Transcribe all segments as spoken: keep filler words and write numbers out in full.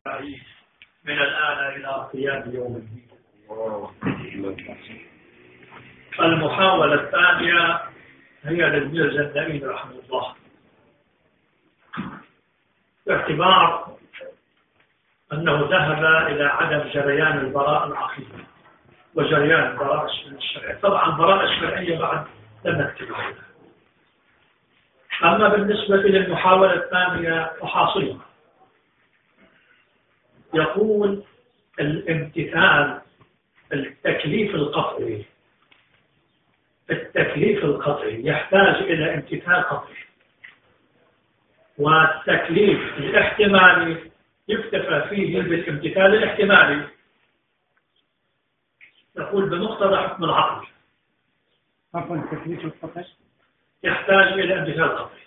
من الآن إلى قيام يوم الدين. المحاولة الثانية هي للميرزا النعيم رحمه الله، باعتبار أنه ذهب إلى عدم جريان البراءة العقيدة وجريان البراءة الشرعية. طبعا البراءة الشرعية بعد لم نكتب عليها. أما بالنسبة للمحاولة الثانية فحاصلها يقول الامتثال، التكليف القطعي التكليف القطعي يحتاج إلى امتثال قطعي، والتكليف الاحتمالي يكتفى فيه بالامتثال الاحتمالي. يقول بمقتضى حكم العقل عفوا التكليف القطعي يحتاج إلى امتثال قطعي،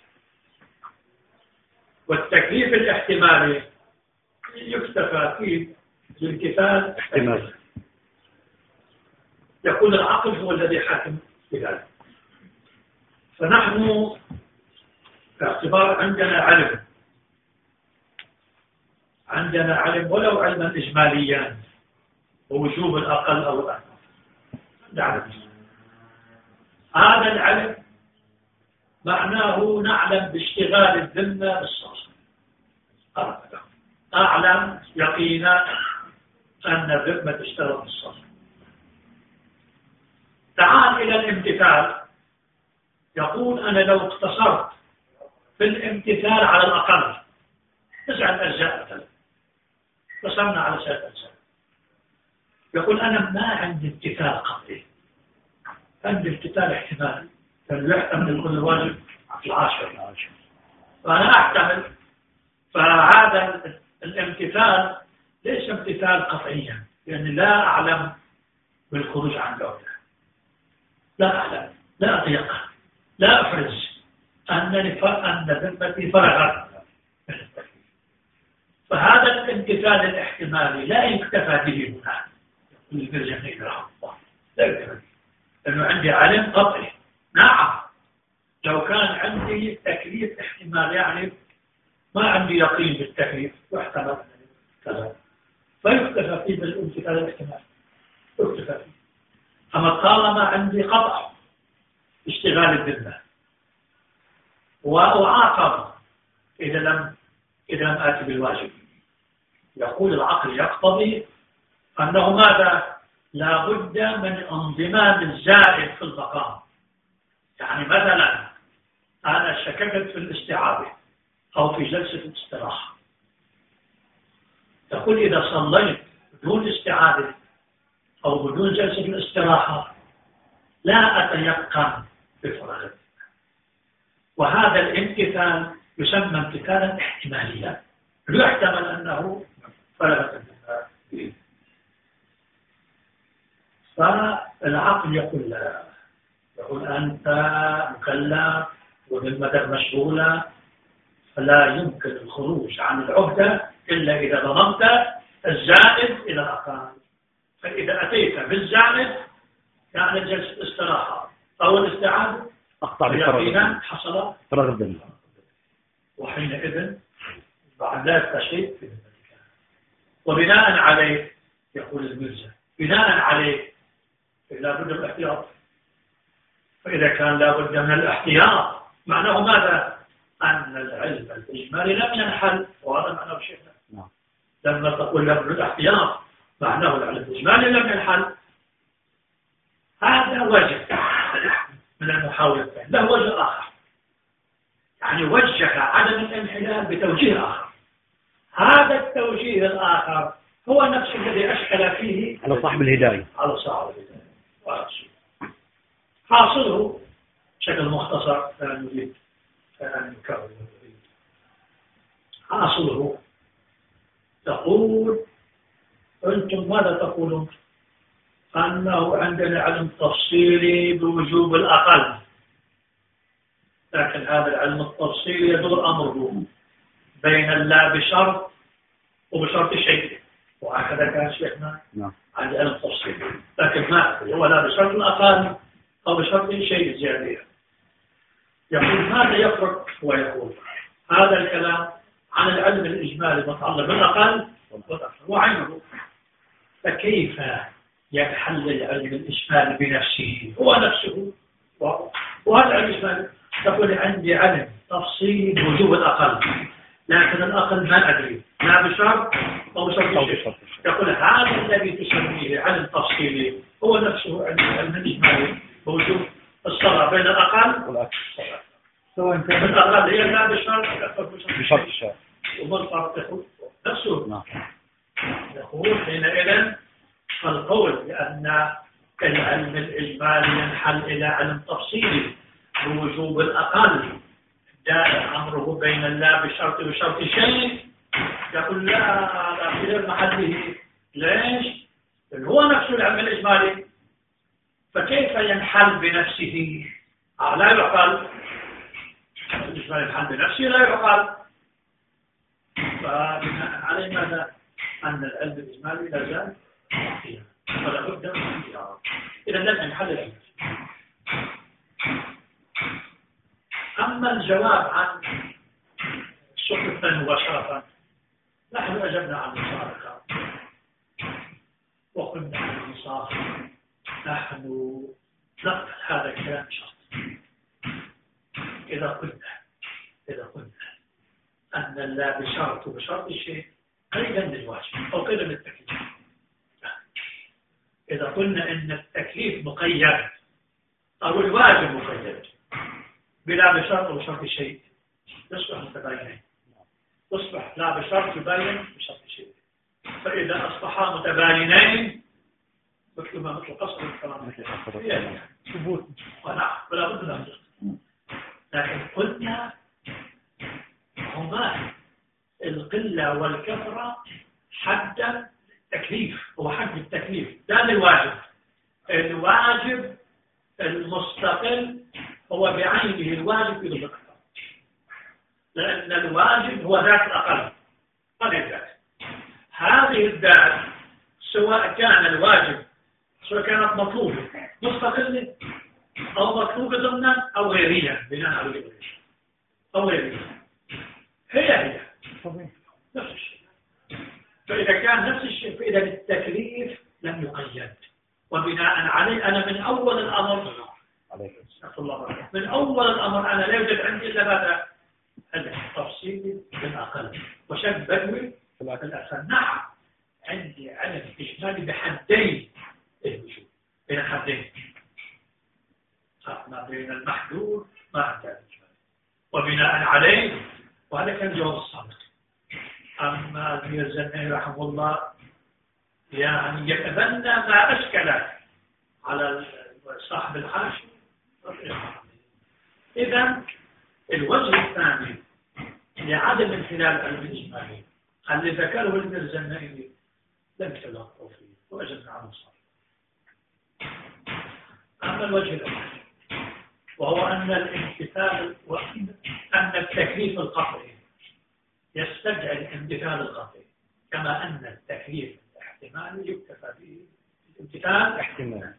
والتكليف الاحتمالي يكتفى فيه بالامتثال احتمالي. يقول العقل هو الذي حاكم بذلك. فنحن باعتبار عندنا علم عندنا علم ولو علما إجماليا ووجوب الأقل أو الأكثر، نعلم هذا العلم معناه نعلم باشتغال الذمة بالصرف. أعلم يقينا أن الذمة تشتغل بالصرف. تعال إلى الامتثال. يقول أنا لو اقتصرت في الامتثال على الأقل تسعة أجزاء مثلا، قسمنا على ثلاث أجزاء، يقول أنا ما عندي امتثال قطعي، عندي امتثال احتمالي، فليحتمل كل واجب العاشر، فأنا أحتمل. فهذا الامتثال ليس امتثال قطعيا، لأني لا أعلم بالخروج عن دولة، لا أعلم، لا أتيقن، لا أفرز أنني أن ذمتي فرغت. فهذا الامتثال الاحتمالي لا يكتفى به هنا الميرزا النعيم رحمه الله، لا يكتفى به، لأنه عندي علم قطعي. نعم لو كان عندي تكليف احتمال، يعني ما عندي يقين بالتكليف واحتمل كذا، فيكتفى فيه بالامتثال الاحتمالي، يكتفى فيه. أما طالما عندي قطع اشتغال الذمة وأعاقب إذا لم إذا لم آتي بالواجب، يقول العقل يقتضي أنه ماذا؟ لا بد من انضمام الزائد في المقام. يعني مثلا أنا شككت في الاستعاذة أو في جلسة الاستراحة، تقول إذا صليت بدون استعاذة أو بدون جلسة الاستراحة لا أتيقن بفرغ. وهذا الامتثال يسمى امتثالا احتماليا، يحتمل أنه فرغت الدماء. فالعقل يقول لا، يقول أنت مكلف وذمتك مشغولة، فلا يمكن الخروج عن العهدة إلا إذا ضممت الزائد إلى الأقل. فإذا أتيت بالزائد يعني جلسة الاستراحة أو الاستعاذة يقينا حصل فرغ الذمة، وحينئذ بعد لا يبقى شيء في ذمتك. وبناء عليه يقول الميرزا بناء عليه لا بد من الاحتياط. فإذا كان لا بد من الاحتياط معناه ماذا؟ أن العلم الإجمالي لم ينحل، وهذا معناه شيخنا. نعم. لما تقول لا بد من الاحتياط معناه العلم الإجمالي لم ينحل. هذا وجه من المحاولة الثانية. له وجه آخر، يعني وجه عدم الانحلال بتوجيه آخر. هذا التوجيه الآخر هو نفس الذي أشكل فيه على صاحب الهداية على صاحب الهداية. حاصله بشكل مختصر كان نريد أن نكرر. حاصله تقول أنتم ماذا تقولون؟ أنه عندنا علم تفصيلي بوجوب الأقل، لكن هذا العلم التفصيلي يدور أمره بين اللا بشرط وبشرط شيء، وهكذا كان شيخنا عند علم التفصيلي، لكن ما هو لا بشرط الأقل أو بشرط شيء زيادة. يقول ماذا يفرق؟ ويقول هذا الكلام عن العلم الإجمالي المتعلق بالأقل والأكثر وعينه. فكيف يحل العلم الإجمالي بنفسه هو نفسه؟ وهذا العلم الإجمالي تقول عندي علم تفصيل وجوب الأقل، لكن الأقل ما أدري لا بشرط أو بشرط. يقول هذا الذي تسميه علم تفصيلي هو نفسه علم الإجمالي وجوب الصلاة بين الأقل والأكثر، سواء كان الأقل هي لا بشرط بشرط الشرط وما الفرق يقول نفسه. يقول حينئذ القول بأن العلم الإجمالي ينحل إلى علم تفصيلي بوجوب الأقل دائر أمره بين لا بشرط وشرط شيء، يقول لا هذا في غير محله. ليش؟ لأنه هو نفسه العلم الإجمالي، فكيف ينحل بنفسه؟ آه لا يعقل. الإجمالي ينحل بنفسه لا يعقل. فبناء عليه ماذا؟ أن العلم الإجمالي لا زال باقيا ولا بد من اختياره. إذا لم ينحل العلم. أما الجواب عن السؤال الثاني مباشرة، نحن أجبنا عن المشاركة وقلنا عن الإنصاف. نحن نقبل هذا الكلام شرط إذا قلنا إذا قلنا أن لا بشرط وبشرط الشيء قيدا للواجب أو قيدا للتكليف. إذا قلنا أن التكليف مقيد أو الواجب مقيد بلا بشرط وبشرط الشيء يصبح متباينين، يصبح لا بشرط يباين بشرط الشيء. فإذا أصبحا متباينين مثل ما مثل قصر الكلام ثبوت ونعم ولا بد من ذلك. لكن قلنا هما القلة والكثرة حد التكليف، هو حد التكليف لا الواجب. الواجب المستقل هو بعينه الواجب يضبط الأكثر، لأن الواجب هو ذات الأقل. هذه الذات، هذه الذات سواء كان الواجب سواء كانت مطلوبة مستقلة أو مطلوبة ضمنا أو غيريا بناء على غيريا أو غيريا، هي هي نفس الشيء. فإذا كان نفس الشيء فإذا التكليف لم يقيد، وبناء عليه أنا من أول الأمر من أول الأمر أنا لا يوجد عندي إلا ماذا؟ التفصيل بالأقل وشك بدوي بالأقل. نعم عندي علم إجمالي بحدين الوجود، بين حدين ما بين المحدود ما عند الإجمالي، وبناء عليه وهذا كان جواب الصادق. أما الميرزني رحمه الله يعني يتبنى ما أشكل على صاحب الحاشي. إذا الوجه الثاني لعدم انحلال العلم الإجمالي اللي ذكره الميرزني لم يتلقوا فيه وأجبنا عنه صار. أما الوجه الأول وهو أن الامتثال وأن التكليف القطعي يستدعي الامتثال القطعي، كما أن التكليف الاحتمالي يكتفى به الامتثال احتمالي.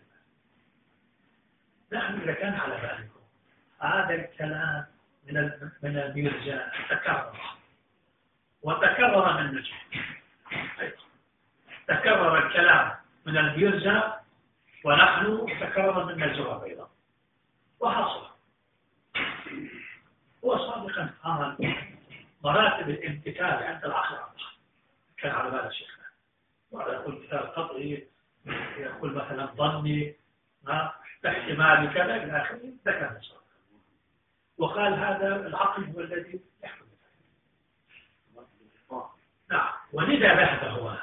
نحن إذا كان على بالكم هذا الكلام من من الميرزا تكرر وتكرر من نجم، تكرر الكلام من الميرزا ونحن تكرر من الزهر أيضا، وحصل هو سابقا قال مراتب الامتثال عند العقل كان على بال شيخنا، وعلى يقول امتثال قطعي، يقول مثلا ظني ما احتمال كذا الى اخره، ذكر صار وقال هذا العقل هو الذي يحكم. نعم، ولذا ذهب هو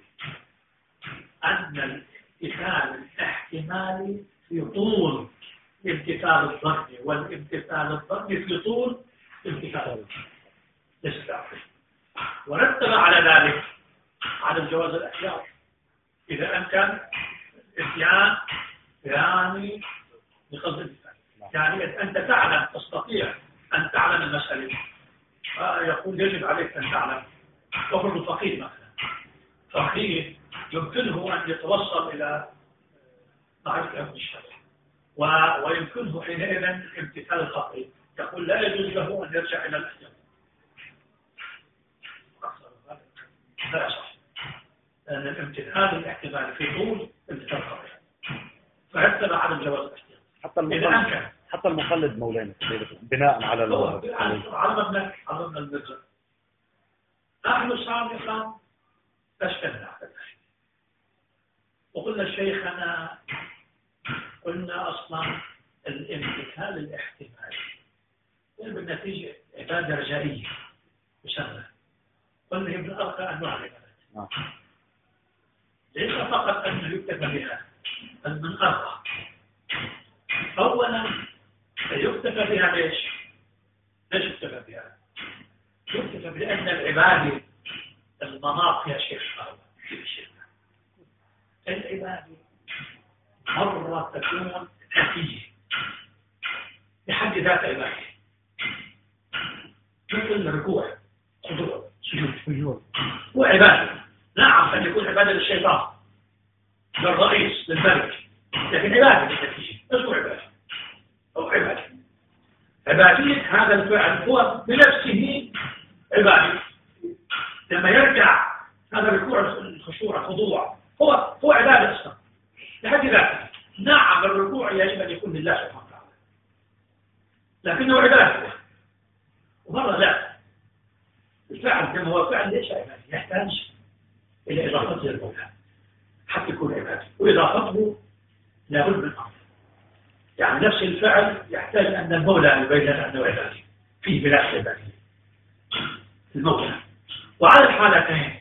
ان الامتثال الاحتمالي في طول امتثال الظن، والامتثال الظن في طول امتثال الاستعراض، ورتب على ذلك على الجواز الاحياط اذا امكن اتيان يعني بقصد الامتثال. يعني انت تعلم تستطيع ان تعلم المساله، يقول يجب عليك ان تعلم. وفرض فقيه مثلا، فقيه يمكنه ان يتوصل الى معرفه امر الشرع ويمكنه حينئذ امتثال القطعي، يقول لا يجوز له ان يرجع الى الاحياط. لا يصح. لأن الامتثال الاحتمال في طول التفرق فهذا عدم جواز الاحتمال. حتى المقلد حتى المقلد مولانا بناء على على مبنى على مبنى المجرد. نحن سابقا اشتغلنا على ذلك وقلنا شيخنا قلنا اصلا الامتثال الاحتمالي بالنتيجه عباده رجائيه مسمى. قلنا هي من ارقى انواع العبادات ليس فقط انه يكتفى بها بل من ارقى. اولا يكتفى بها ليش؟ ليش يكتفى بها؟ يكتفى بأن العبادة المناط يا شيخ العبادة مرة تكون نتيجة بحد ذات عبادة مثل الركوع خضوع سجود سجود هو عبادة. نعم قد يكون عبادة للشيطان للرئيس للملك لكن عبادة بالنتيجة ايش هو عبادة؟ أو عبادة عبادية هذا الفعل هو بنفسه عبادي. لما يرجع هذا الركوع الخشوع الخضوع هو هو عبادة أصلا لحد ذاته. نعم الركوع يجب أن يكون لله سبحانه وتعالى لكنه عبادة ومرة لا. الفعل كما هو فعل ليس عبادي يحتاج إلى إضافته للمولى حتى يكون عبادي وإضافته لابد من أمر. يعني نفس الفعل يحتاج أن المولى يبين أنه عبادي فيه بلا عبادي المولى. وعلى الحالتين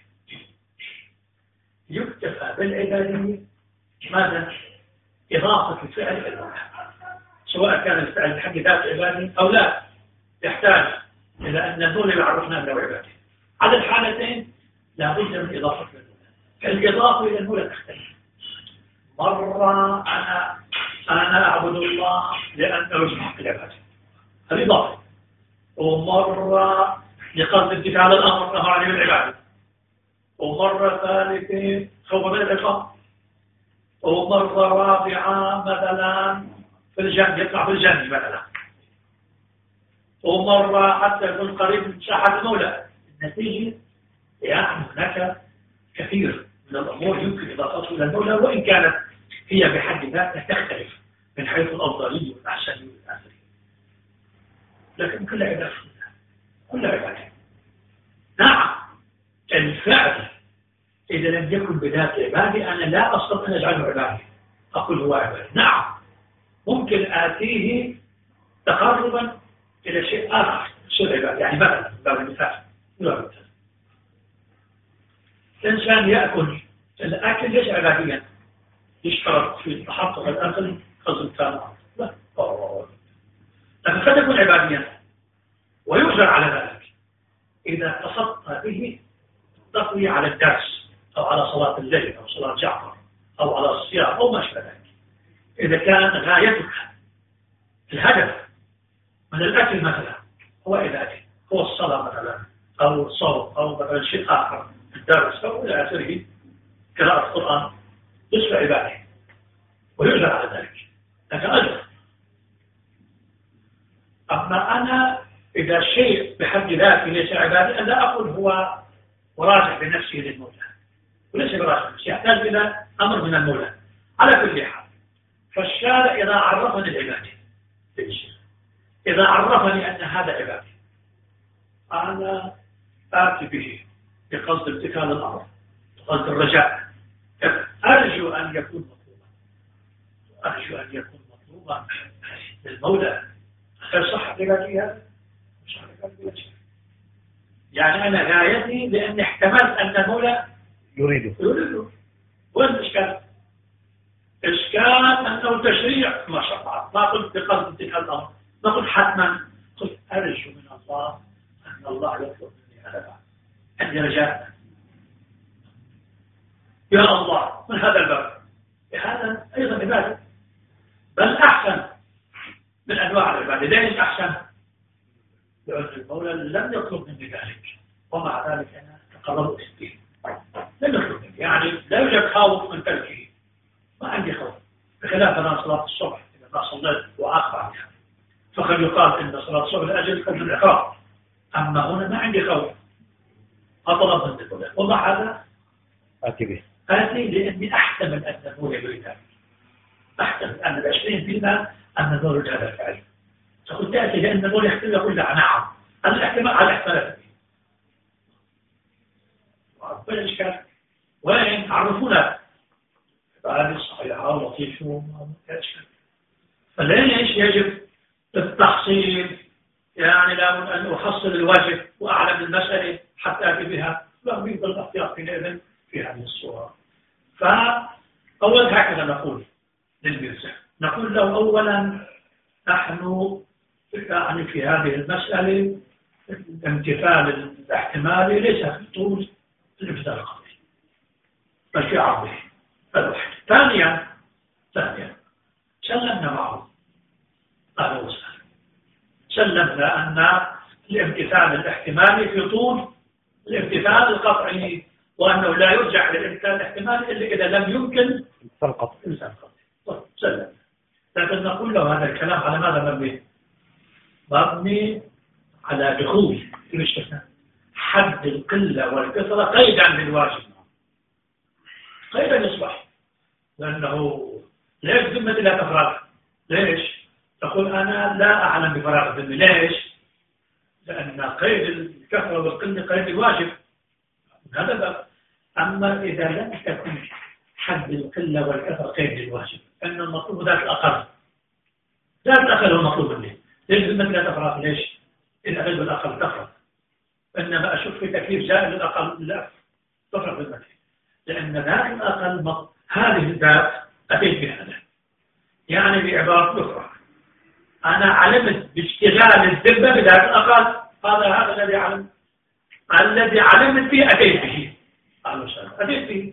يكتفى بالعبادية ماذا؟ إضافة الفعل إلى المولى سواء كان الفعل بحق ذات عبادي أو لا يحتاج إلى أن المولى يعرفنا أنه عبادي. على الحالتين لا بد من إضافة المولى. الإضافة إلى المولى تختلف. مرة أنا أنا أعبد الله لأنه يستحق العبادة هذه إضافة. ومرة لقصد امتثال الأمر نهى عن العبادة. ومرة ثالثة خوف من العقاب. ومرة رابعة مثلا في الجنة يطلع في الجنة مثلا. ومرة حتى يكون قريب من ساحة المولى. النتيجة يعني هناك كثير من الأمور يمكن إضافتها إلى المولى وإن كانت هي بحد ذاتها تختلف من حيث الأفضلية والأحسنية والآخرية لكن كل عبادة كل عبادة. نعم الفعل إذا لم يكن بذات عبادة أنا لا أستطيع أن أجعله عبادة أقول هو عبادة. نعم ممكن آتيه تقربا إلى شيء آخر يصير عبادة. يعني مثلا باب المثال الإنسان يأكل الأكل ليس عباديا يشترط في تحقق الأكل قصد كان لا لكن قد يكون عباديا ويؤجر على ذلك إذا قصدت به التقوية على الدرس أو على صلاة الليل أو صلاة جعفر أو على الصيام أو ما شابه ذلك. إذا كان غايتك الهدف من الأكل مثلا هو عبادة هو الصلاة مثلا أو الصوم أو مثلا شيء آخر الدرس أو إلى آخره قراءة القرآن يصبح عبادة ويؤجر على ذلك لكن أجر. أما أنا إذا شيء بحد ذاته ليس عبادة أنا لا أقول هو مراجع بنفسه للمولى وليس براجع بنفسه يحتاج إلى أمر من المولى. على كل حال فالشارع إذا عرفني العبادة إذا عرفني أن هذا عبادة أنا آتي به بقصد امتثال الأمر بقصد الرجاء أرجو أن يكون مطلوبا أرجو أن يكون مطلوبا للمولى. هل صح عبادتي هذا؟ مش صح عبادتي. يعني أنا غايتي لأن احتملت أن المولى يريده يريده. وين الإشكال؟ إشكال أنه تشريع ما شاء الله ما قلت بقصد امتثال الأمر ما قلت حتما قلت أرجو من الله أن الله يطلب مني هذا عندي رجاء يا الله من هذا الباب. هذا أيضا عبادة بل أحسن من أنواع العبادة. ليش أحسن؟ لأن المولى لم يطلب مني ذلك ومع ذلك أنا تقربت به لم يطلب مني. يعني لا يوجد خوف من تركه ما عندي خوف بخلاف أنا صلاة الصبح إذا ما صليت وأقطع بها فقد يقال إن صلاة الصبح لأجل قبل الإحرام. أما هنا ما عندي خوف أطلب من المولى ومع هذا آتي به آتي لأني أحتمل أن نقول يريد ذلك، أحتمل أن العشرين بالمئة أن نقول هذا الفعل. تقول تأتي لأن نقول يحتمل يقول لا نعم، هذا الاحتمال على احتمالات وأقبل الإشكال وين عرفونا هذه الصحيحة ولطيفة ومتأشكال. فليش يجب التحصيل؟ يعني لابد أن أحصل الواجب وأعلم المسألة حتى أتي بها، لا يمكن الاحتياط حينئذ في هذه الصورة. فأول هكذا نقول للمرزق، نقول له أولا نحن يعني في هذه المسألة الامتثال الاحتمالي ليس في طول الامتثال القطعي بل في عرضه الواحد. ثانيا ثانيا سلمنا معه أهلا وسهلا، سلمنا أن الامتثال الاحتمالي في طول الامتثال القطعي، وأنه لا يرجع للامتثال الاحتمالي إلا إذا لم يمكن الامتثال القطعي. سلمنا، لكن نقول له هذا الكلام على ماذا مبني؟ مبني على دخول في الاستثناء حد القلة والكثرة قيدا للواجب، قيدا يصبح، لأنه ليش ذمتي لا تفرغ؟ ليش؟ تقول أنا لا أعلم بفراغ الذمة. ليش؟ لأن قيد الكثرة والقلة قيد الواجب، هذا بقى. أما إذا لم تكن حد القلة والكثرة قيد الواجب، أن المطلوب ذات الأقل، ذات الأقل هو المطلوب مني. ليش ذمتي لا تفرغ؟ ليش؟ إذا أجل الأقل تفرغ، إنما أشوف في تكليف زائد الأقل لا تفرغ ذمتي، لأن ذات الأقل هذه الذات أتيت بها أنا. يعني بعبارة أخرى أنا علمت باشتغال الذمة بذات الأقل، هذا هذا الذي علم الذي علمت به أتيت به، أتيت به.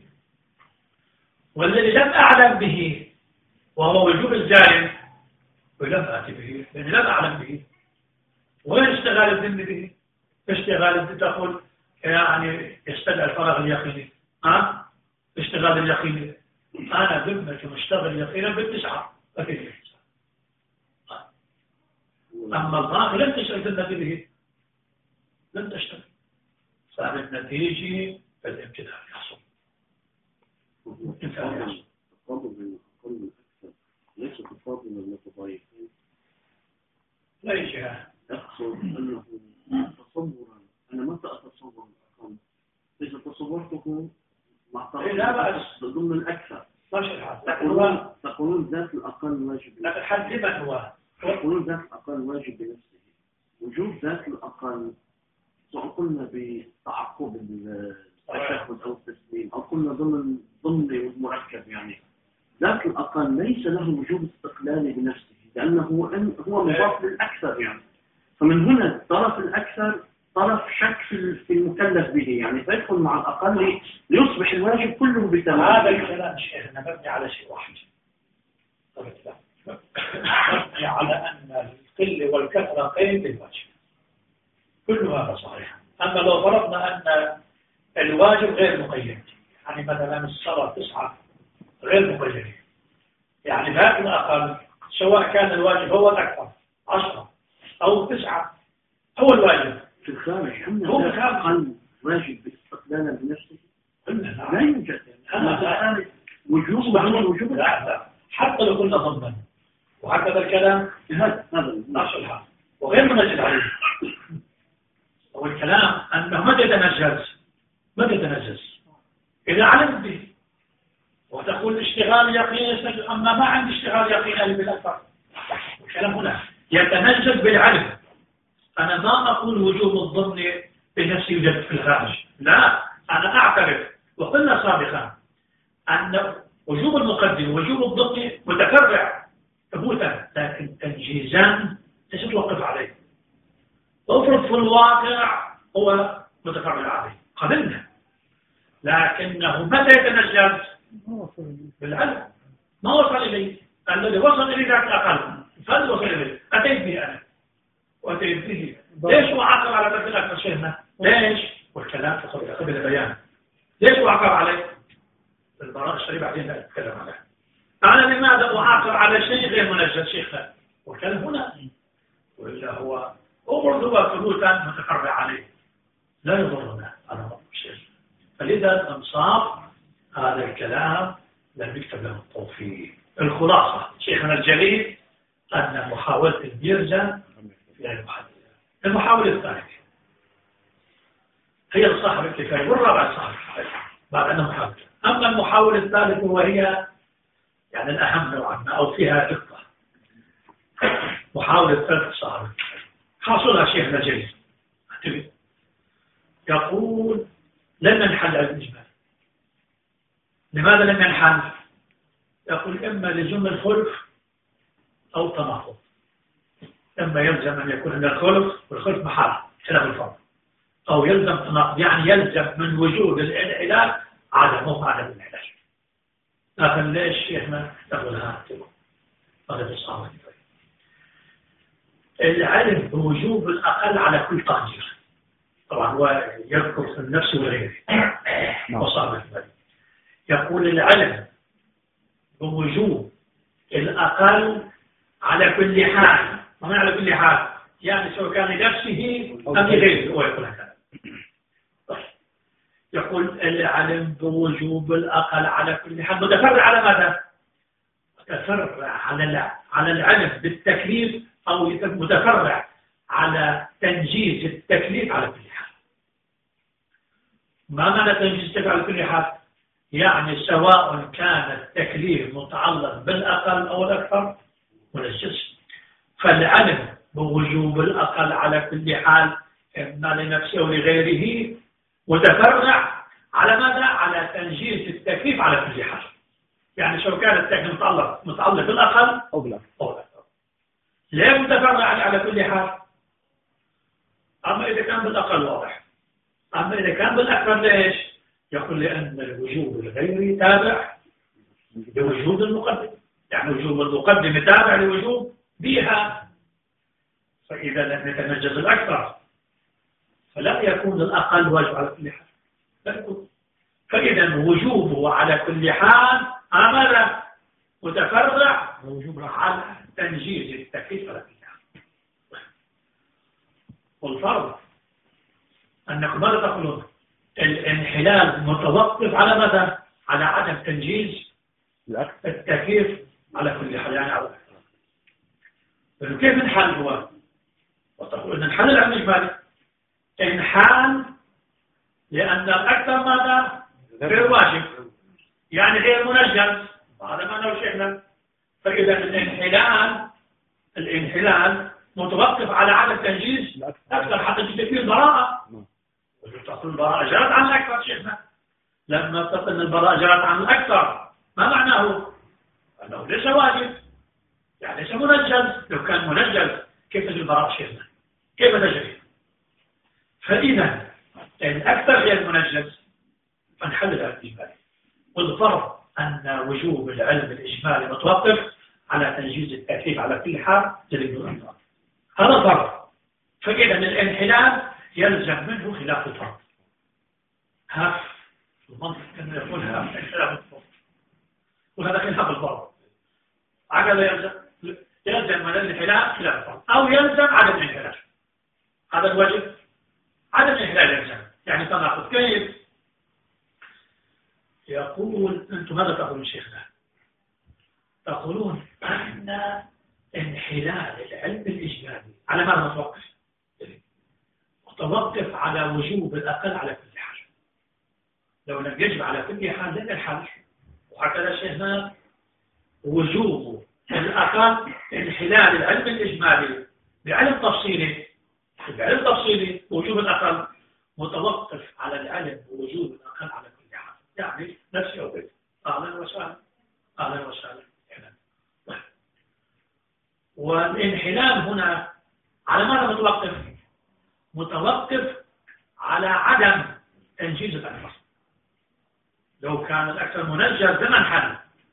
والذي لم أعلم به وهو وجوب الزائد ولم أتي به لأني لم أعلم به. وين اشتغال الذمة به؟ اشتغال الذمة تقول يعني يستدعي الفراغ اليقيني، ها؟ اشتغال اليقيني أنا ذمة مشتغل يقينا بالتسعة أتيت به. أما الظاهر لم تشتغل ذمة به، لم تشتغل، فالنتيجة الامتثال يحصل. الامتثال يحصل. التفاضل بين الأقل والأكثر ليس تفاضلا متضايقين، لا يجهة. أقصد أنه تصورا، أنا متى أتصور الأقل؟ إذا تصورته مع طرف ضمن الأكثر تقولون تقولون ذات الأقل واجب، لكن حد لمن هو؟ تقولون ذات الأقل واجب بنفسه. وجود ذات الأقل سواء قلنا بتعقب التشهد أو التسليم أو قلنا ضمن ضمني والمركب، يعني ذات الأقل ليس له وجود استقلالي بنفسه، لأنه هو مضاف للأكثر. يعني فمن هنا الطرف الأكثر طرف شك في المكلف به، يعني فيدخل مع الأقل ليصبح الواجب كله بتمام. هذا الكلام شيخنا مبني على شيء واحد، مبني على أن القلة والكثرة قيد الواجب، كل هذا صحيح. أما لو فرضنا أن الواجب غير مقيد، يعني مثلا الصلاة تسعة غير مقيد، يعني ذات الأقل سواء كان الواجب هو الأكثر عشرة أو تسعة هو الواجب في الخارج. هو في الخارج واجب باستقلالا بنفسه لا يوجد. هذا وجوب وجوب لا لا، حتى لو قلنا ضمن وهكذا الكلام هذا هذا نفس الحال وغير منجز عليه. والكلام أنه متى يتنجز متى يتنجز إذا علمت به وتقول اشتغال يقين، أما ما عندي اشتغال يقين بالأكثر. الكلام هنا يتنجز بالعلم. أنا ما أقول وجوب الضمن بنفسي يوجد في الخارج، لا، أنا أعترف وقلنا سابقا أن وجوب المقدم ووجوب الضمن متفرع ثبوتا، لكن تنجيزا ليس توقف عليه. وافرض في الواقع هو متفرع عليه قبلنا، لكنه متى يتنجز؟ بالعلم. ما وصل إليه الذي وصل إليه ذاك الأقل، فالذي وصل إليه أتيت به أنا وأتيت به. ليش وعاقب على ذلك الأكثر شيخنا؟ ليش؟ والكلام في قبل البيان. ليش وعاقب عليه؟ البراءة الشريف بعدين نتكلم عليه. أنا لماذا أعاقب على شيء غير منجز شيخنا؟ والكلام هنا وإلا هو أمر هو ثبوتا متفرع عليه لا يضرنا على رب الشيخ. فلذا الإنصاف هذا الكلام لم يكتب له التوفيق. الخلاصة شيخنا الجليل أن محاولة البيرجا في المحدثة. المحاولة الثانية هي الصاحب الكفاية والرابع صاحب الكفاية بعد أنه محاولة. أما المحاولة الثالثة وهي يعني الأهم نوعا ما أو فيها دقة، محاولة ثالث صاحب الكفاية حاصلها شيخنا الجليل يقول لم ينحل الإجمال. لماذا لم ينحل؟ يقول إما لزوم الخلف أو تناقض. إما يلزم أن يكون عند الخلف والخلف محال خلاف الفرض، أو يلزم تناقض يعني يلزم من وجود الانحلال عدمه عدم الانحلال. لكن ليش شيخنا يقول هذا هذا الصعب. العلم بوجوب الأقل على كل تقدير، طبعا هو يذكر في النفس وغيره وصعب الفرق. يقول العلم بوجوب الأقل على كل حال. ما على كل حال يعني سواء كان لنفسه أم لغيره هو يقول هكذا. يقول العلم بوجوب الأقل على كل حال متفرع على ماذا؟ متفرع على على العلم بالتكليف أو متفرع على تنجيز التكليف على كل حال. ما معنى تنجيز التكليف على كل حال؟ يعني سواء كان التكليف متعلق بالأقل أو الأكثر ولا الجزء. فالعلم بوجوب الأقل على كل حال إما لنفسه أو لغيره متفرع على ماذا؟ على تنجيز التكليف على كل حال. يعني سواء كان التكليف متعلق متعلق بالأقل أو بالأكثر. ليه متفرع على كل حال؟ أما إذا كان بالأقل واضح. أما إذا كان بالأكثر ليش؟ يقول لأن الوجوب الغيري تابع لوجوب المقدم، يعني وجوب المقدم تابع لوجوب بها. فإذا لم يتنجز الأكثر فلا يكون الأقل واجب على كل حال. لا يكون. فإذا وجوبه على كل حال أمر متفرع على تنجيز التكليف على كل حال. والفرض أنكم ماذا تقولون؟ الانحلال متوقف على ماذا؟ على عدم تنجيز التكليف على كل حال، يعني على الأكثر. كيف انحل هو؟ وتقول أن انحل العلم الإجمالي انحال لأن الأكثر ماذا؟ غير واجب يعني غير منجز. هذا ما نقول شيخنا. فإذا الانحلال الانحلال متوقف على عدم تنجيز أكثر حتى تجد فيه البراءة. وتقول البراءة جرت عن الأكثر شيخنا. لما تقول أن البراءة جرت عن الأكثر ما معناه؟ أنه ليس واجب يعني ليس منجز. لو كان منجز كيف تجري البراءة شيخنا؟ كيف تجري؟ فإذا الأكثر غير منجز فنحل الإجمالي. والفرض أن وجوب العلم الإجمالي متوقف على تنجيز التكليف على كل حال دليل الأمر. هذا فرض. فإذا الانحلال يلزم منه خلاف الفرض. هاف المنطق كما يقول هاف خلاف الفرض. وهذا خلاف الفرض. عقل يلزم يلزم من الانحلال خلاف الفرض أو يلزم عدم الانحلال. هذا الواجب عدم الانحلال يلزم يعني تناقض. كيف؟ يقول أنتم ماذا تقولون شيخنا؟ تقولون أن انحلال العلم الإجمالي على ماذا متوقف؟ متوقف على وجوب الأقل على كل حال. لو لم يجب على كل حال لن ينحل. وهكذا شيخنا وجوب الأقل انحلال العلم الإجمالي بعلم تفصيلي بعلم تفصيلي وجوب الأقل متوقف على العلم ووجوب الأقل على كل حال. يعني نفسي أو بيت. أهلا وسهلا أهلا وسهلا. والانحلال هنا على ماذا متوقف؟ متوقف على عدم تنجيز الأكثر. لو كان الأكثر منجز لمن حل.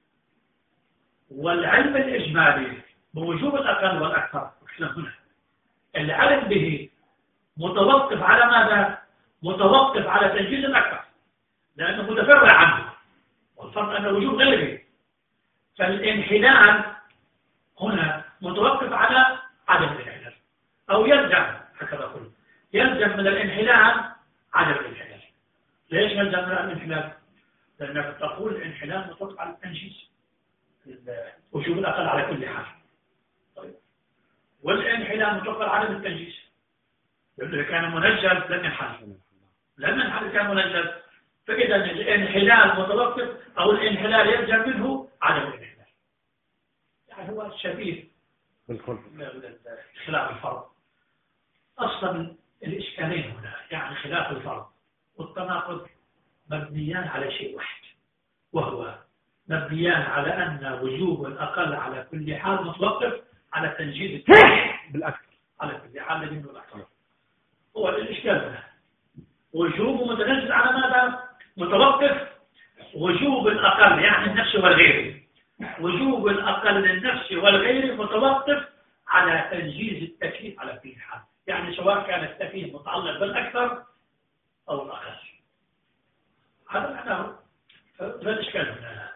والعلم الإجمالي بوجوب الأقل والأكثر هنا العلم به متوقف على ماذا؟ متوقف على تنجيز الأكثر لأنه متفرع عنه. والفرق أن وجوب غيره. فالانحلال هنا متوقف على عدم الانحلال أو يلزم هكذا أقول يلزم من الانحلال عدم الانحلال. ليش يلزم من الانحلال؟ لأنك تقول الانحلال مطلق على التنجيز، وجوب الأقل على كل حال. طيب. والانحلال مطلق على عدم التنجيز، لأنه كان منجز لم ينحل، لم ينحل كان منجز، فإذا الانحلال متوقف أو الانحلال يلزم منه عدم الانحلال. يعني هو شبيه بالخلف خلاف الفرض. أصلا الإشكالين هنا يعني خلاف الفرض والتناقض مبنيان على شيء واحد، وهو مبنيان على أن وجوب الأقل على كل حال متوقف على تنجيز بالأكثر على كل حال منه الأكثر. هو الإشكال هنا وجوب متنجز على ماذا؟ متوقف وجوب الأقل يعني النفس والغير، وجوب الأقل للنفس والغير متوقف على تنجيز التكليف على كل حال، يعني سواء كان التكليف متعلق بالأكثر أو الأقل. هذا معناه لا إشكال هنا.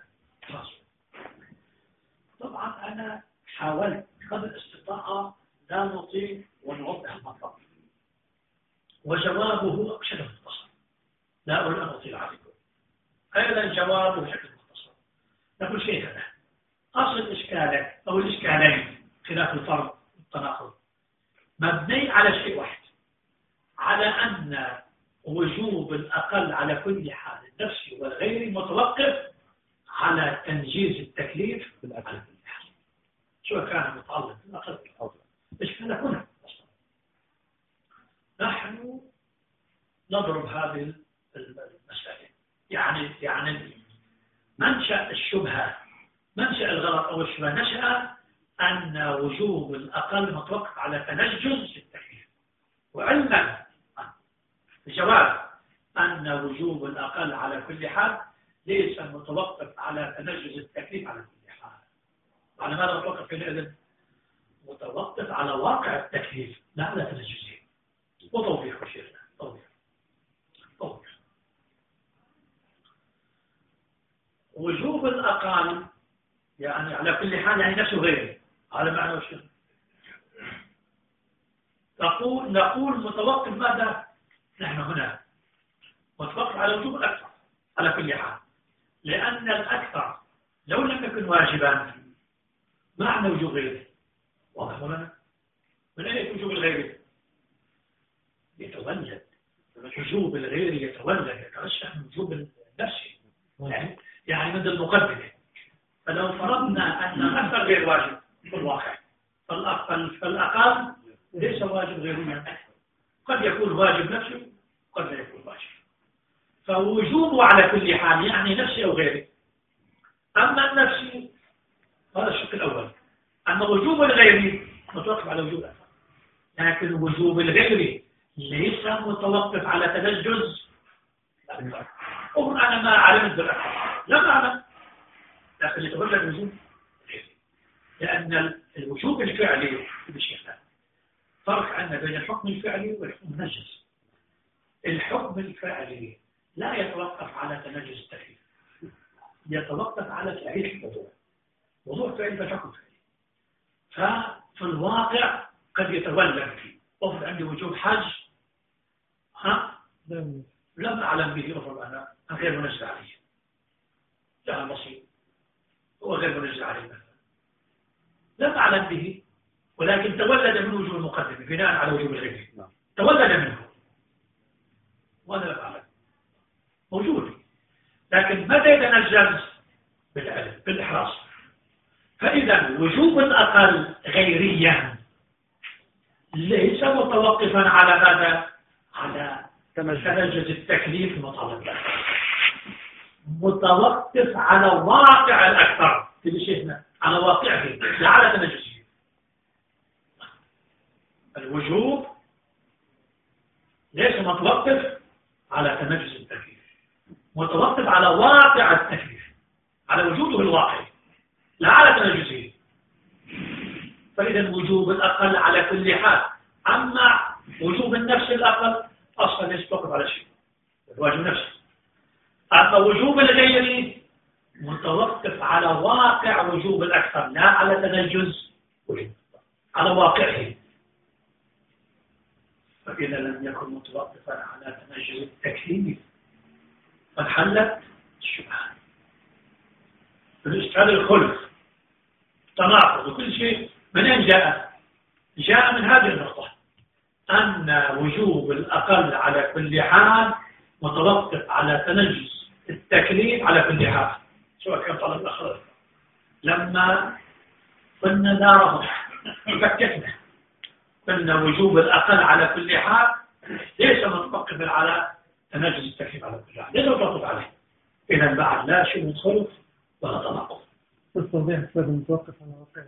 طبعا أنا حاولت قدر الاستطاعة لا نطيل ونوضح المطلب، وجوابه بشكل مختصر، لا أريد أن أطيل عليكم. أيضا جوابه بشكل مختصر. نقول شيء هذا أصل إشكالك أو الإشكالين خلاف الفرض والتناقض مبني على شيء واحد، على أن وجوب الأقل على كل حال النفسي والغيري متوقف على تنجيز التكليف على كل حال، سواء كان متعلق بالأقل أو الإشكال هنا أصلا. نحن نضرب هذه المسائل، يعني يعني منشأ الشبهة، منشأ الغلط أو الشبهة نشأ أن وجوب الأقل متوقف على تنجز التكليف، وعلما الجواب أن وجوب الأقل على كل حال ليس متوقف على تنجز التكليف على كل حال. على ماذا متوقف حينئذ؟ متوقف على واقع التكليف لا على تنجزه. وتوضيح شيخنا توضيح توضيح وجوب الأقل يعني على كل حال يعني نفسه غيره، على معنى وشيخ نقول نقول متوقف ماذا؟ نحن هنا متوقف على وجوب الأكثر على كل حال، لأن الأكثر لو لم يكن واجبا معنى وجوب غيره واضح لنا؟ من أين يكون وجوب الغير؟ يتولد وجوب الغير يتولد يترشح من وجوب النفسي، يعني مثل المقدمة. فلو فرضنا أن الأكثر غير واجب في الواقع فالأقل ليس واجب غيريا، قد يكون واجب نفسي قد لا يكون واجب، فوجوبه على كل حال يعني نفسي أو غيره. أما النفسي هذا الشق الأول، أما وجوب الغيري متوقف على وجوب الأكثر، لكن وجوب الغيري ليس متوقف على تنجز. أقول أنا ما علمت بالأكثر لا أعلم، لكن يتولد وجوب الغيري، لأن الوجوب الفعلي بشيء فرق عندنا بين الحكم الفعلي والحكم المنجز. الحكم الفعلي لا يتوقف على تنجز التكليف، يتوقف على تعريف الموضوع، موضوع فعلي بالحكم فعلي. ففي الواقع قد يتولد أفرض عندي وجوب حج ها لم أعلم به، أفرض أنا غير منجز عليه، جهل بسيط هو غير منجز عليه مثلا لم أعلم به، ولكن تولد من وجوب المقدمة بناء على وجوب الغير، تولد منه وأنا لا أعلم موجود، لكن متى يتنجز؟ بالعلم بالإحراص. فإذا وجوب الأقل غيريا ليس متوقفا على ماذا؟ على تنجز التكليف المطالب، متوقف على واقع الأكثر في شيءنا، على واقعه لا على تنجزه. الوجوب ليس متوقف على تنجز التكليف، متوقف على واقع التكليف، على وجوده الواقعي لا على تنجزه. فإذا وجوب الأقل على كل حال، أما وجوب النفس الأقل أصلا ليس متوقف على شيء، الواجب نفسه. أما وجوب الغير متوقف على واقع وجوب الأكثر لا على تنجز وجوب، على واقعه. فإذا لم يكن متوقفا على تنجز التكليف فانحلت الشبهات. هذا الخلف تناقض وكل شيء من أين جاء؟ جاء من هذه النقطة أن وجوب الأقل على كل حال متوقف على تنجس التكليف على كل حال، سواء كان طلب الأخر. لما قلنا داره فككنا قلنا وجوب الأقل على كل حال ليس متوقفا على تنجس التكليف على كل حال، ليس متوقف عليه. إذا بعد لا شيء خلف ولا تناقض. التصريح هذا متوقف على واقعه.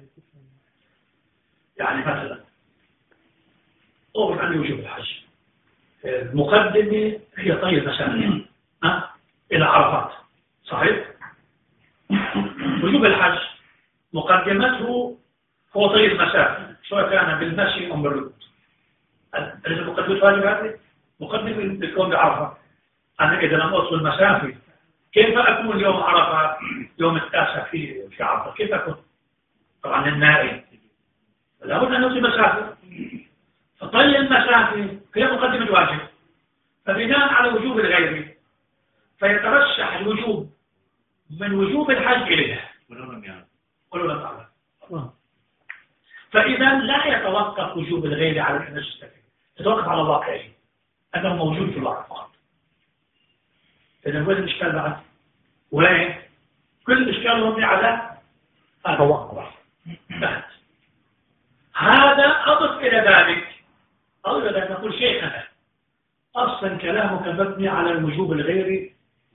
يعني مثلا أوقف عن وجوب الحج، المقدمة هي طي المسافة أه؟ إلى عرفات، صحيح؟ وجوب الحج مقدمته هو طي المسافة سواء كان بالمشي أو بالركوب. أليس مقدمة واجب هذه؟ مقدمة بالكون بعرفة. أنا إذا لم أوصل المسافة كيف أكون يوم عرفة يوم التاسع في في عرفة؟ كيف أكون؟ طبعا النائم لابد أن نوصل مسافة، فطي المسافة هي مقدمة واجب، فبناء على وجوب الغير فيترشح الوجوب من وجوب الحج إليها ولو لم يعلم ولو لم يعلم. فإذا لا يتوقف وجوب الغير على التنجس التكليف، يتوقف على واقعه أنه موجود في الواقع فقط. إذا وين الإشكال بعد؟ وين؟ كل الإشكال مبني على توقف. بعد هذا أضف إلى ذلك أو إلى ذلك نقول شيخنا أصلا كلامك مبني على الوجوب الغيري.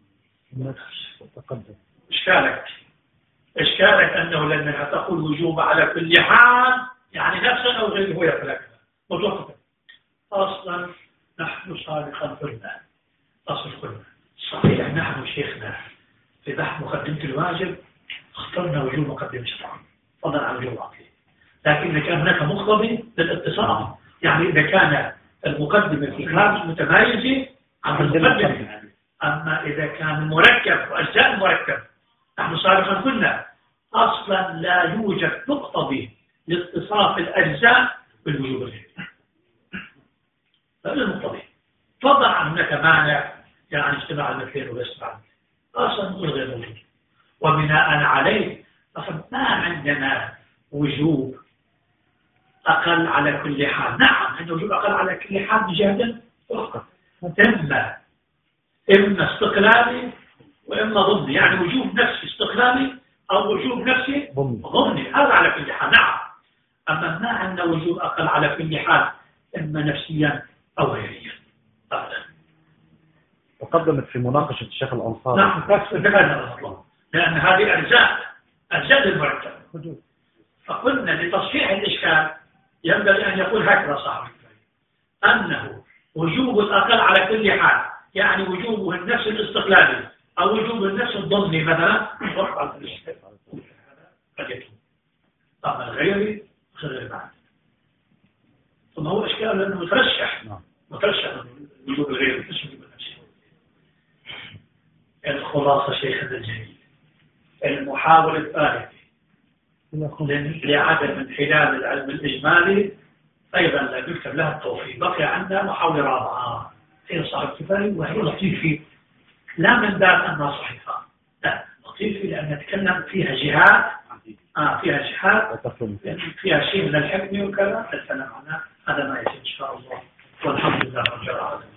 تقدم إشكالك إشكالك أنه لأنها تقول وجوب على كل حال يعني نفسا أو غيره يفلك متوقفا. أصلا نحن سابقا قلنا أصل قلنا صحيح نحن شيخنا في بحث مقدمة الواجب اخترنا وجوب مقدمة الشرع فضلا عن وجوب العقلي، لكن إذا كان هناك مقتضي للاتصال، يعني إذا كان المقدمة في الخارج متمايزة عن المقدمة، أما إذا كان مركب وأجزاء المركب نحن سابقا قلنا أصلا لا يوجد مقتضي لاتصاف الأجزاء بالوجوب الغيري. هذا المقتضي فضلا عن هناك مانع يعني اجتماع المثلين والاستماع أصلا غير موجود. وبناء عليه أصلا ما عندنا وجوب أقل على كل حال. نعم عندنا وجوب أقل على كل حال بجهد فقط، إما إما استقلالي وإما ضمني، يعني وجوب نفسي استقلالي أو وجوب نفسي ضمني، هذا على كل حال. نعم أما ما عندنا وجوب أقل على كل حال إما نفسيا أو غيريا أبدا. تقدمت في مناقشة الشيخ الأنصاري. نعم تقدمت أصلا لأن هذه أجزاء أجزاء المركب، فقلنا لتصحيح الإشكال ينبغي أن يقول هكذا صاحب أنه وجوب الأقل على كل حال يعني وجوبه النفس الاستقلالي أو وجوب النفس الضمني مثلا رفع الإشكال قد يكون. أما الغيري غير بعد ثم هو إشكال لأنه مترشح مترشح وجوب الغيري مش وجوب النفس. الخلاصة شيخنا الجليل المحاولة الثالثة لعدم انحلال العلم الإجمالي أيضا لا يكتب لها التوفيق. بقي عندنا محاولة رابعة هي صاحب كفاية وهي لطيفة لا من باب أنها صحيحة، لا لطيفة لأن نتكلم فيها جهات آه فيها جهات فيها شيء من الحكمة وكذا الكلام عنها هذا ما يجب إن شاء الله والحمد لله رب العالمين.